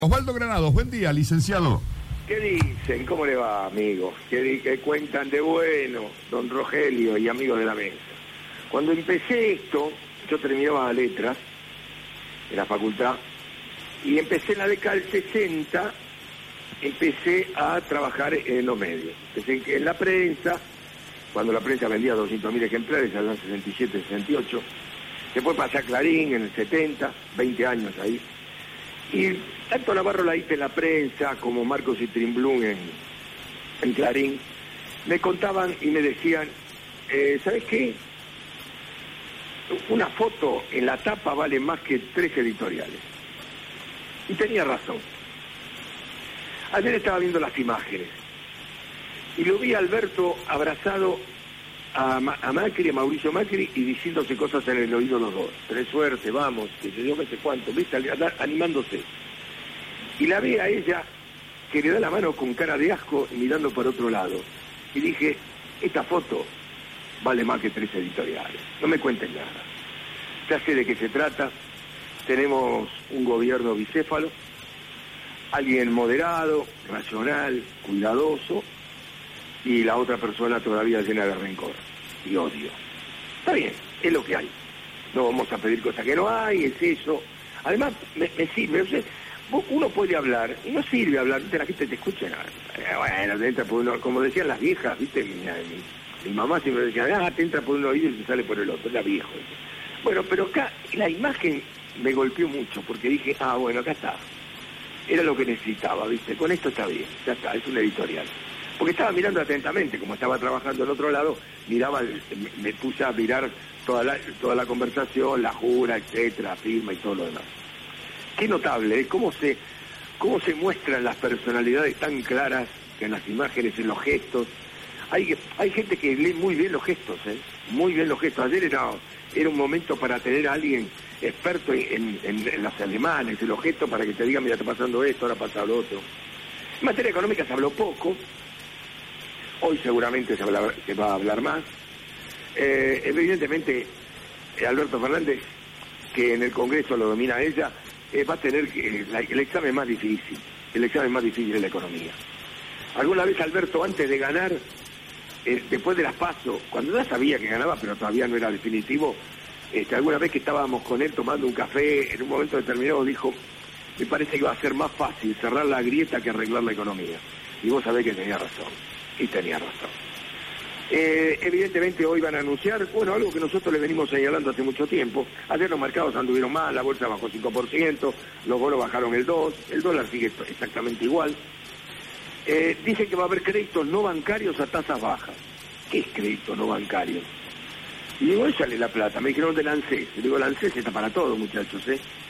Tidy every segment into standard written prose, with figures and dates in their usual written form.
Osvaldo Granados, buen día, licenciado. ¿Qué dicen? ¿Cómo le va, amigos? ¿Qué cuentan de bueno, don Rogelio y amigos de la mesa? Cuando empecé esto, yo terminaba letras en la facultad y empecé en la década del 60, empecé a trabajar en los medios. Empecé en la prensa, cuando la prensa vendía 200.000 ejemplares, allá en 67, 68. Después pasé a Clarín en el 70, 20 años ahí. Y tanto Navarro la hice en la prensa como Marcos y Trimblum en Clarín, me contaban y me decían, ¿sabes qué? Una foto en la tapa vale más que 3 editoriales. Y tenía razón. Ayer estaba viendo las imágenes y lo vi a Alberto abrazado a Macri, a Mauricio Macri, y diciéndose cosas en el oído los dos. Tenés suerte, vamos, que yo no sé cuánto, viste, animándose. Y la vi a ella, que le da la mano con cara de asco y mirando por otro lado. Y dije, esta foto vale más que 3 editoriales. No me cuenten nada. Ya sé de qué se trata. Tenemos un gobierno bicéfalo, alguien moderado, racional, cuidadoso, y la otra persona todavía llena de rencor y odio. Está bien, es lo que hay. No vamos a pedir cosas que no hay, es eso. Además, me sirve. O sea, uno puede hablar, y no sirve hablar, la gente te escucha. Bueno, te entra por uno, como decían las viejas, ¿viste? Mi mamá siempre decía, te entra por un oído y te sale por el otro, era viejo. Bueno, pero acá la imagen me golpeó mucho, porque dije, bueno, acá está. Era lo que necesitaba, ¿viste? Con esto está bien, ya está, es un editorial. Porque estaba mirando atentamente, como estaba trabajando al otro lado, miraba, me puse a mirar toda la conversación, la jura, etcétera, firma y todo lo demás. Qué notable, ¿eh? Cómo se muestran las personalidades tan claras en las imágenes, en los gestos. Hay gente que lee muy bien los gestos, muy bien los gestos. Ayer era un momento para tener a alguien experto en los alemanes, en los gestos, para que te diga, mira, está pasando esto, ahora pasa lo otro. En materia económica se habló poco. Hoy seguramente se va a hablar más. Evidentemente, Alberto Fernández, que en el Congreso lo domina ella, va a tener el examen más difícil. El examen más difícil de la economía. Alguna vez Alberto, antes de ganar, después de las PASO, cuando ya sabía que ganaba, pero todavía no era definitivo, alguna vez que estábamos con él tomando un café, en un momento determinado dijo, me parece que va a ser más fácil cerrar la grieta que arreglar la economía. Y vos sabés que tenía razón. Y tenía razón. Evidentemente hoy van a anunciar, algo que nosotros le venimos señalando hace mucho tiempo. Ayer los mercados anduvieron mal, la bolsa bajó 5%, los bonos bajaron el 2%, el dólar sigue exactamente igual. Dicen que va a haber créditos no bancarios a tasas bajas. ¿Qué es crédito no bancario? Y digo, échale la plata. Me dijeron de Lancés. Y digo, Lancés está para todo, muchachos,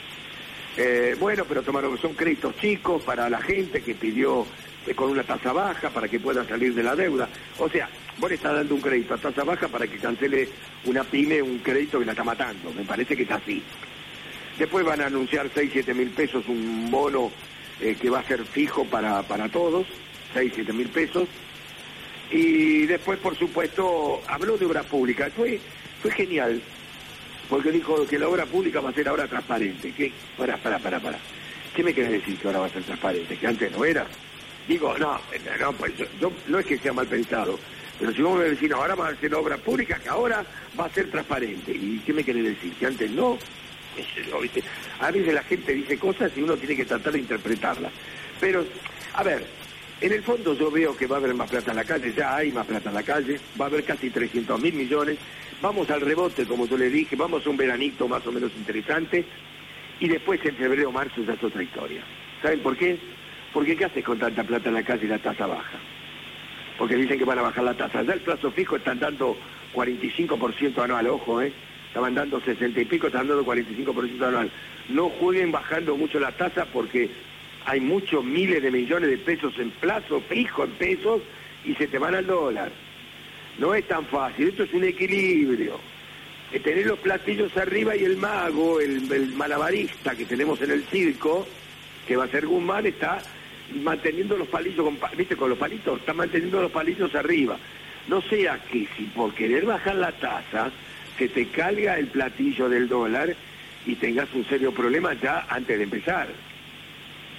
pero son créditos chicos para la gente que pidió con una tasa baja para que pueda salir de la deuda. O sea, vos le estás dando un crédito a tasa baja para que cancele una pyme un crédito que la está matando. Me parece que es así. Después van a anunciar 6-7 mil pesos, un bono que va a ser fijo para todos, 6-7 mil pesos. Y después, por supuesto, habló de obra pública. Fue genial, porque dijo que la obra pública va a ser ahora transparente. ¿Qué? Para. ¿Qué me querés decir que ahora va a ser transparente? ¿Que antes no era? Digo, pues yo no es que sea mal pensado, pero si vos me decís, ahora va a ser obra pública, que ahora va a ser transparente. ¿Y qué me querés decir? ¿Que antes no? ¿Viste? A veces la gente dice cosas y uno tiene que tratar de interpretarlas. Pero, a ver, en el fondo yo veo que va a haber más plata en la calle, ya hay más plata en la calle, va a haber casi 300.000 millones, vamos al rebote, como yo le dije, vamos a un veranito más o menos interesante, y después en febrero o marzo ya es otra historia. ¿Saben por qué? Porque ¿qué haces con tanta plata en la calle y la tasa baja? Porque dicen que van a bajar la tasa. Ya el plazo fijo están dando 45% anual, ojo, estaban dando 60 y pico, están dando 45% anual. No jueguen bajando mucho la tasa porque hay muchos miles de millones de pesos en plazo fijo en pesos y se te van al dólar. No es tan fácil, esto es un equilibrio. Tener los platillos arriba y el mago, el malabarista que tenemos en el circo, que va a ser Guzmán, está manteniendo los palillos, con los palitos, está manteniendo los palillos arriba. No sea que si por querer bajar la tasa se te caiga el platillo del dólar y tengas un serio problema ya antes de empezar.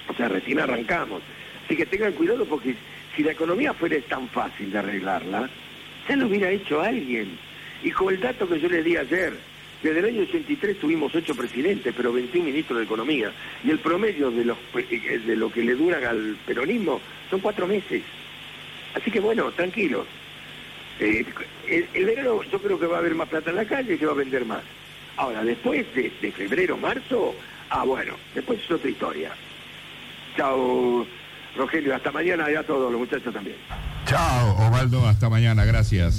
O sea, recién arrancamos. Así que tengan cuidado porque si la economía fuera tan fácil de arreglarla, ya lo hubiera hecho alguien. Y con el dato que yo les di ayer, desde el año 83 tuvimos 8 presidentes, pero 21 ministros de Economía. Y el promedio de lo que le duran al peronismo son 4 meses. Así que bueno, tranquilos. El verano yo creo que va a haber más plata en la calle y se va a vender más. Ahora, después de febrero, marzo, bueno, después es otra historia. Chao, Rogelio, hasta mañana y a todos los muchachos también. Chao, Osvaldo, hasta mañana, gracias.